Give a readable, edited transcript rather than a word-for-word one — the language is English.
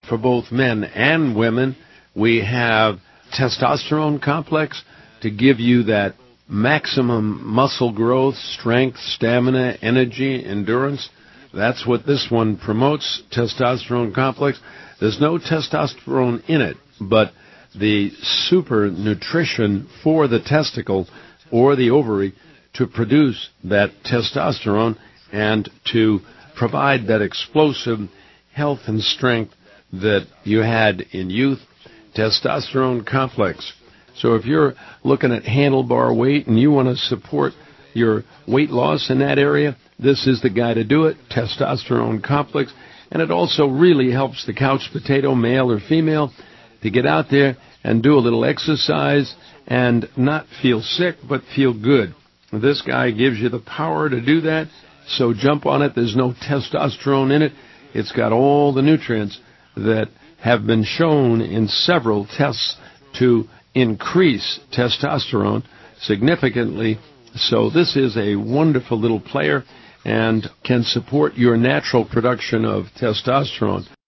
for both men and women. We have testosterone complex to give you that maximum muscle growth, strength, stamina, energy, endurance. That's what this one promotes, testosterone complex. There's no testosterone in it, but the super nutrition for the testicle or the ovary to produce that testosterone and to provide that explosive health and strength that you had in youth, testosterone complex. So if you're looking at handlebar weight and you want to support your weight loss in that area, this is the guy to do it, testosterone complex. And it also really helps the couch potato, male or female, to get out there and do a little exercise and not feel sick but feel good. This guy gives you the power to do that, so jump on it. There's no testosterone in it. It's got all the nutrients that have been shown in several tests to increase testosterone significantly. So this is a wonderful little player and can support your natural production of testosterone.